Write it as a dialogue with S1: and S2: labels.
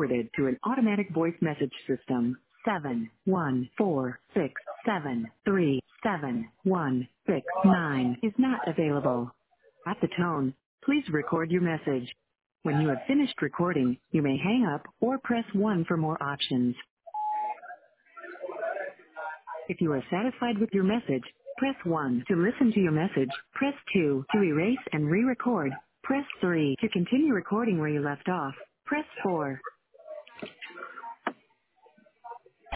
S1: forwarded to an automatic voice message system. 71467371669 is not available. At the tone, please record your message. When you have finished recording, you may hang up or press 1 for more options. If you are satisfied with your message, press 1 to listen to your message. Press 2 to erase and re-record. Press 3 to continue recording where you left off. Press 4